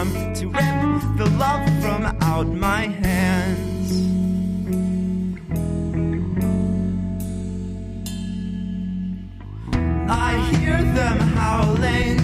come to rip the love from out my hands. I hear them howling